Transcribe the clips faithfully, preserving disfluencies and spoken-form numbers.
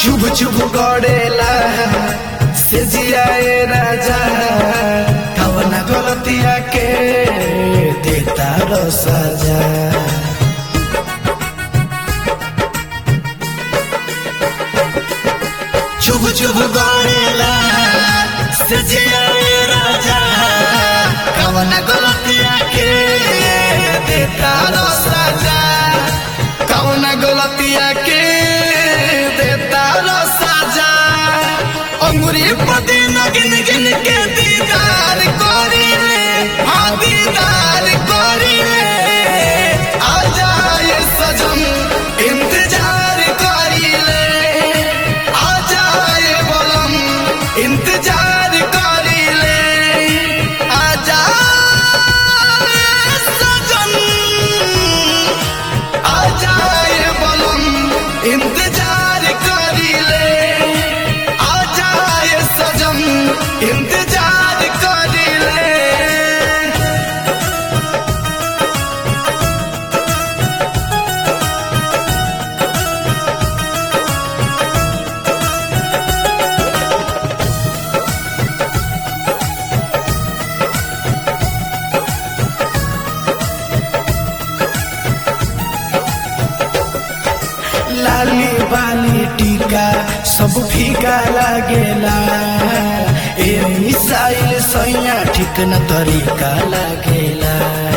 चुभ चुभ गड़ेला से जियाए राजा कवना गलतिया के देता रो सजा। चुभ चुभ गड़ेला से जियाए राजा कवना गलतिया के देता रो सजा। कवना गलतिया के देता रो सजा। अंगुरी पति न गिन गिन के दीदार करी ले, हाँ दीदार करी ले। आ जाए सजन इंतजार करी ले, आ जाए बलम इंतजार करी ले। आ जाए सजन, आ जाए बलम इंतजार करी ले। आ जाए सजन इंतजार करी ले। लाली बाली टीका सब फीका लागेला। ए मिसाइल सैया ठीक न तरीका लागेला।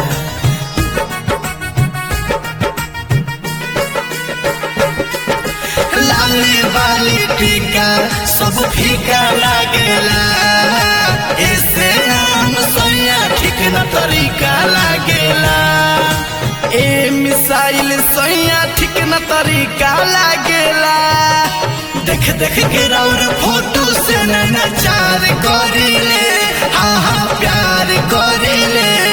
लाली बाली टीका सब फीका लागेला। ऐसे हम सैया ठीक न तरीका लागेला। ए मिसाइल सैया ठीक न तरीका लागेला। देख देख के राउर फोटो से नचार करी ले, हाँ हाँ प्यार करी ले।